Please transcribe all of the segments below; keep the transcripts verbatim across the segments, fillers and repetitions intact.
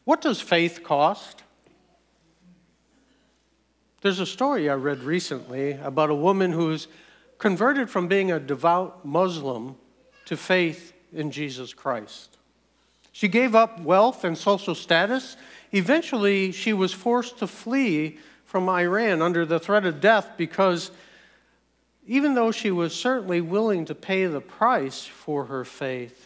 What does faith cost? There's a story I read recently about a woman who's converted from being a devout Muslim to faith in Jesus Christ. She gave up wealth and social status. Eventually, she was forced to flee from Iran under the threat of death because even though she was certainly willing to pay the price for her faith,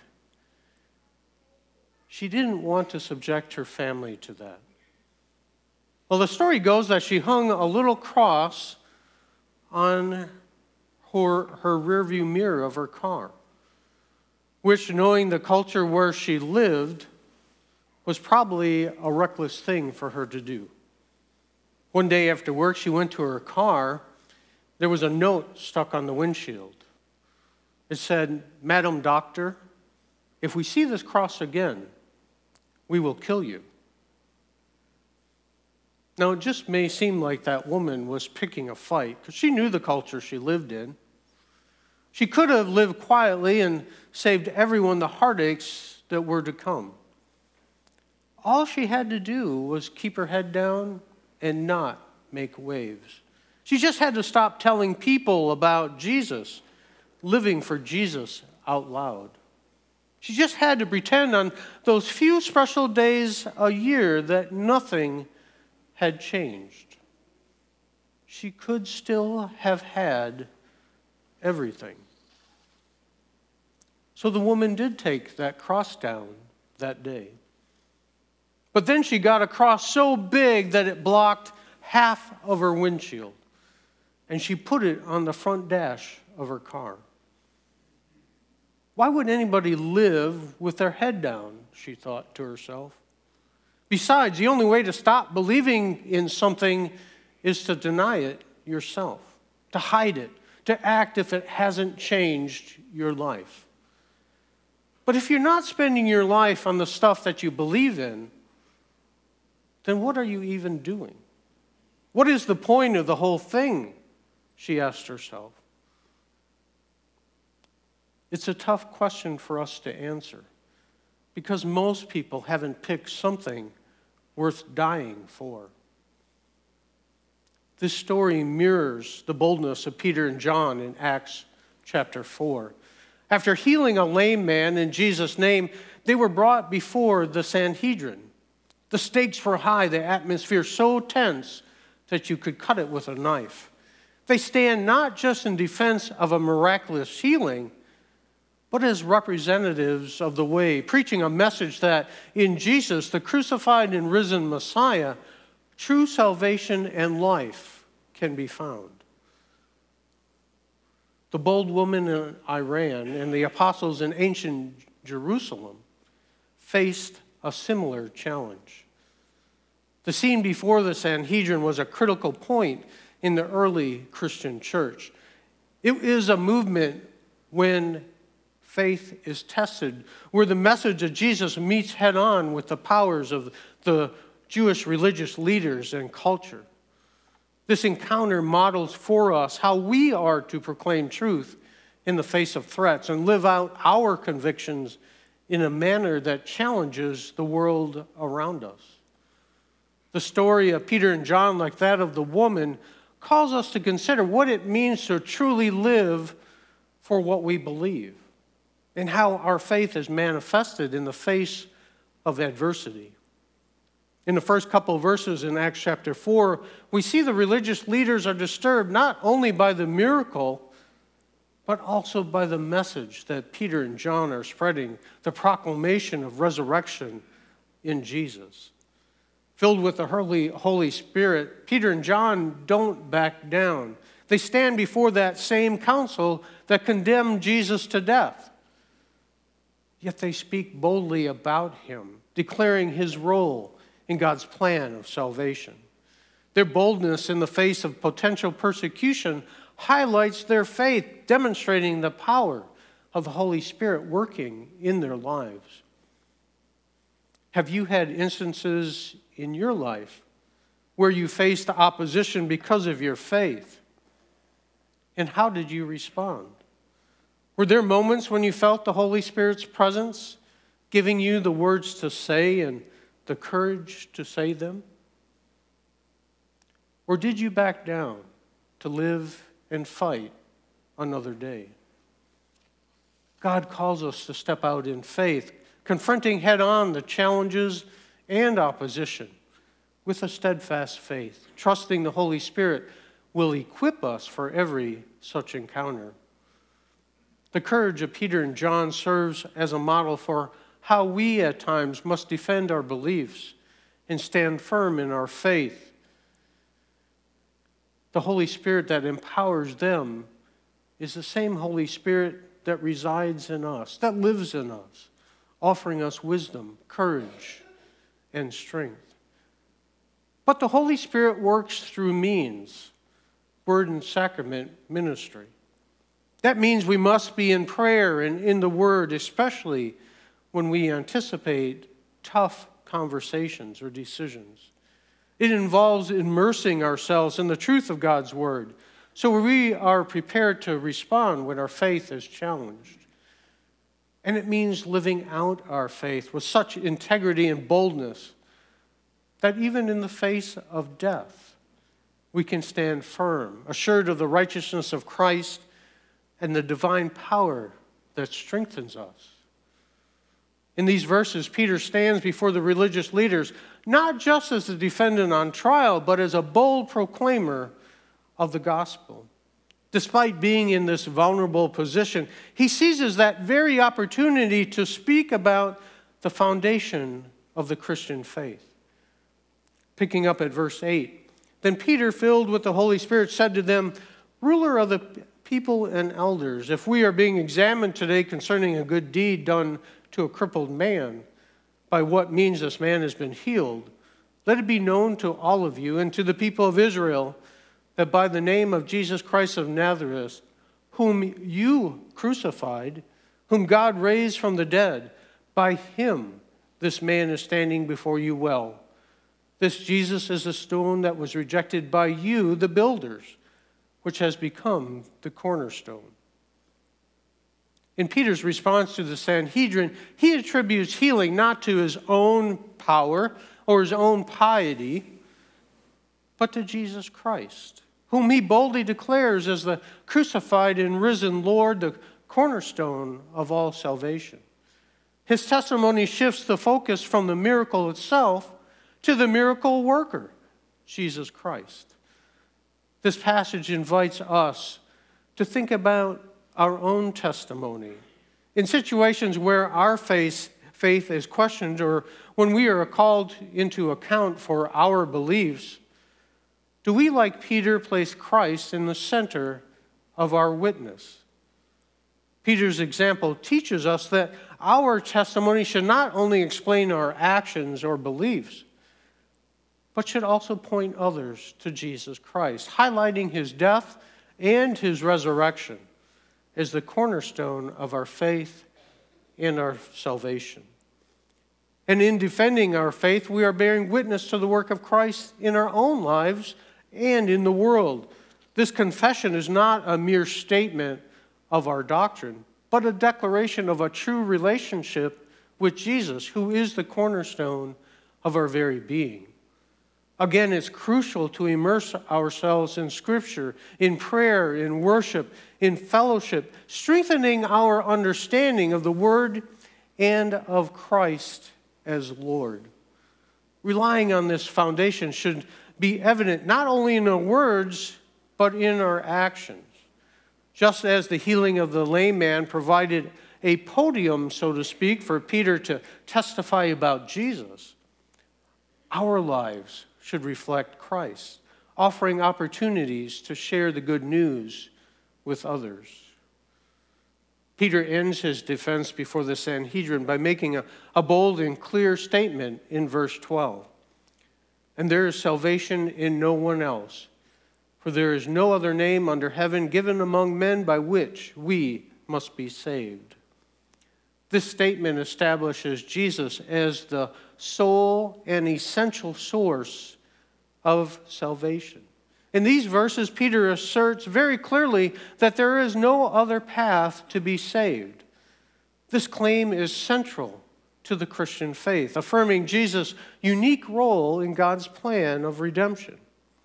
she didn't want to subject her family to that. Well, the story goes that she hung a little cross on her, her rearview mirror of her car, which, knowing the culture where she lived, was probably a reckless thing for her to do. One day after work, she went to her car. There was a note stuck on the windshield. It said, "Madam Doctor, if we see this cross again, we will kill you." Now, it just may seem like that woman was picking a fight because she knew the culture she lived in. She could have lived quietly and saved everyone the heartaches that were to come. All she had to do was keep her head down and not make waves. She just had to stop telling people about Jesus, living for Jesus out loud. She just had to pretend on those few special days a year that nothing had changed. She could still have had everything. So the woman did take that cross down that day. But then she got a cross so big that it blocked half of her windshield, and she put it on the front dash of her car. Why would anybody live with their head down, she thought to herself. Besides, the only way to stop believing in something is to deny it yourself, to hide it, to act if it hasn't changed your life. But if you're not spending your life on the stuff that you believe in, then what are you even doing? What is the point of the whole thing? She asked herself. It's a tough question for us to answer because most people haven't picked something worth dying for. This story mirrors the boldness of Peter and John in Acts chapter four. After healing a lame man in Jesus' name, they were brought before the Sanhedrin. The stakes were high, the atmosphere so tense that you could cut it with a knife. They stand not just in defense of a miraculous healing, but as representatives of the way, preaching a message that in Jesus, the crucified and risen Messiah, true salvation and life can be found. The bold woman in Iran and the apostles in ancient Jerusalem faced a similar challenge. The scene before the Sanhedrin was a critical point in the early Christian church. It is a movement when faith is tested, where the message of Jesus meets head on with the powers of the Jewish religious leaders and culture. This encounter models for us how we are to proclaim truth in the face of threats and live out our convictions in a manner that challenges the world around us. The story of Peter and John, like that of the woman, calls us to consider what it means to truly live for what we believe and how our faith is manifested in the face of adversity. In the first couple of verses in Acts chapter four, we see the religious leaders are disturbed not only by the miracle, but also by the message that Peter and John are spreading, the proclamation of resurrection in Jesus. Filled with the Holy, Holy Spirit, Peter and John don't back down. They stand before that same council that condemned Jesus to death. Yet they speak boldly about him, declaring his role in God's plan of salvation. Their boldness in the face of potential persecution highlights their faith, demonstrating the power of the Holy Spirit working in their lives. Have you had instances in your life where you faced opposition because of your faith? And how did you respond? Were there moments when you felt the Holy Spirit's presence, giving you the words to say and the courage to say them? Or did you back down to live and fight another day? God calls us to step out in faith, confronting head-on the challenges and opposition with a steadfast faith, trusting the Holy Spirit will equip us for every such encounter. The courage of Peter and John serves as a model for how we at times must defend our beliefs and stand firm in our faith. The Holy Spirit that empowers them is the same Holy Spirit that resides in us, that lives in us, offering us wisdom, courage, and strength. But the Holy Spirit works through means, word and sacrament ministry. That means we must be in prayer and in the Word, especially when we anticipate tough conversations or decisions. It involves immersing ourselves in the truth of God's Word, so we are prepared to respond when our faith is challenged. And it means living out our faith with such integrity and boldness that even in the face of death, we can stand firm, assured of the righteousness of Christ and the divine power that strengthens us. In these verses, Peter stands before the religious leaders, not just as a defendant on trial, but as a bold proclaimer of the gospel. Despite being in this vulnerable position, he seizes that very opportunity to speak about the foundation of the Christian faith. Picking up at verse eight, then Peter, filled with the Holy Spirit, said to them, "Ruler of the people and elders, if we are being examined today concerning a good deed done to a crippled man, by what means this man has been healed, let it be known to all of you and to the people of Israel that by the name of Jesus Christ of Nazareth, whom you crucified, whom God raised from the dead, by him this man is standing before you well. This Jesus is the stone that was rejected by you, the builders, which has become the cornerstone." In Peter's response to the Sanhedrin, he attributes healing not to his own power or his own piety, but to Jesus Christ, whom he boldly declares as the crucified and risen Lord, the cornerstone of all salvation. His testimony shifts the focus from the miracle itself to the miracle worker, Jesus Christ. This passage invites us to think about our own testimony. In situations where our faith, faith is questioned or when we are called into account for our beliefs, do we, like Peter, place Christ in the center of our witness? Peter's example teaches us that our testimony should not only explain our actions or beliefs, but should also point others to Jesus Christ, highlighting his death and his resurrection as the cornerstone of our faith and our salvation. And in defending our faith, we are bearing witness to the work of Christ in our own lives and in the world. This confession is not a mere statement of our doctrine, but a declaration of a true relationship with Jesus, who is the cornerstone of our very being. Again, it's crucial to immerse ourselves in Scripture, in prayer, in worship, in fellowship, strengthening our understanding of the Word and of Christ as Lord. Relying on this foundation should be evident not only in our words, but in our actions. Just as the healing of the lame man provided a podium, so to speak, for Peter to testify about Jesus, our lives should reflect Christ, offering opportunities to share the good news with others. Peter ends his defense before the Sanhedrin by making a, a bold and clear statement in verse twelve. "And there is salvation in no one else, for there is no other name under heaven given among men by which we must be saved." This statement establishes Jesus as the sole and essential source of salvation. In these verses, Peter asserts very clearly that there is no other path to be saved. This claim is central to the Christian faith, affirming Jesus' unique role in God's plan of redemption.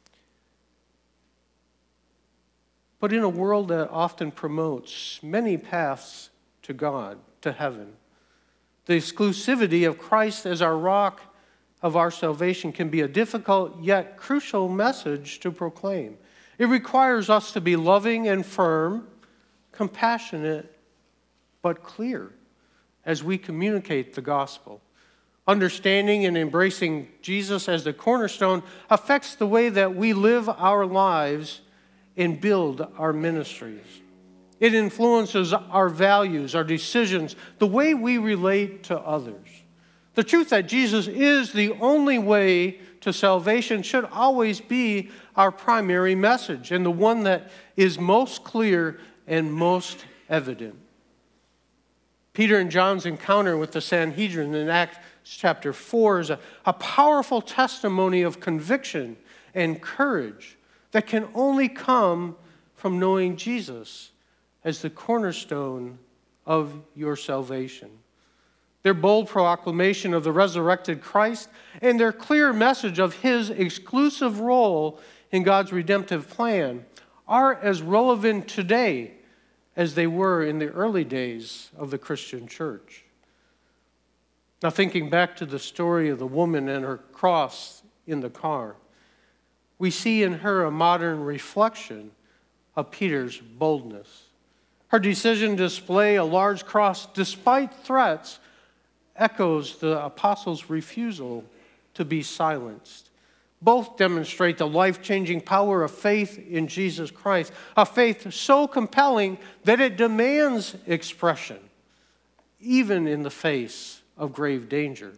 But in a world that often promotes many paths to God, to heaven, the exclusivity of Christ as our rock of our salvation can be a difficult yet crucial message to proclaim. It requires us to be loving and firm, compassionate, but clear as we communicate the gospel. Understanding and embracing Jesus as the cornerstone affects the way that we live our lives and build our ministries. It influences our values, our decisions, the way we relate to others. The truth that Jesus is the only way to salvation should always be our primary message, and the one that is most clear and most evident. Peter and John's encounter with the Sanhedrin in Acts chapter four is a, a powerful testimony of conviction and courage that can only come from knowing Jesus as the cornerstone of your salvation. Their bold proclamation of the resurrected Christ and their clear message of his exclusive role in God's redemptive plan are as relevant today as they were in the early days of the Christian church. Now, thinking back to the story of the woman and her cross in the car, we see in her a modern reflection of Peter's boldness. Her decision to display a large cross despite threats echoes the apostles' refusal to be silenced. Both demonstrate the life-changing power of faith in Jesus Christ, a faith so compelling that it demands expression, even in the face of grave danger.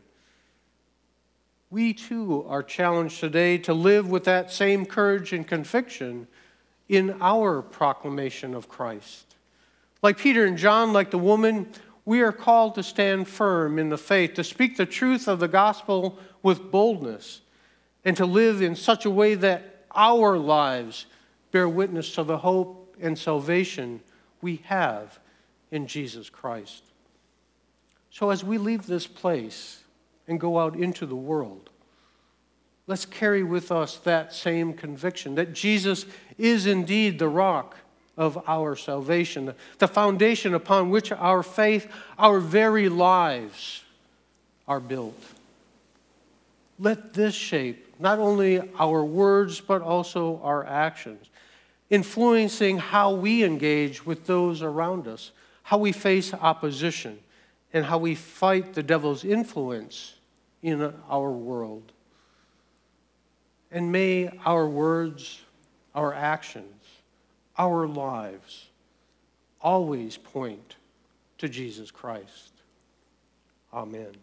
We too are challenged today to live with that same courage and conviction in our proclamation of Christ. Like Peter and John, like the woman, we are called to stand firm in the faith, to speak the truth of the gospel with boldness, and to live in such a way that our lives bear witness to the hope and salvation we have in Jesus Christ. So as we leave this place and go out into the world, let's carry with us that same conviction that Jesus is indeed the rock of our salvation, the foundation upon which our faith, our very lives are built. Let this shape not only our words, but also our actions, influencing how we engage with those around us, how we face opposition, and how we fight the devil's influence in our world. And may our words, our actions, our lives always point to Jesus Christ. Amen.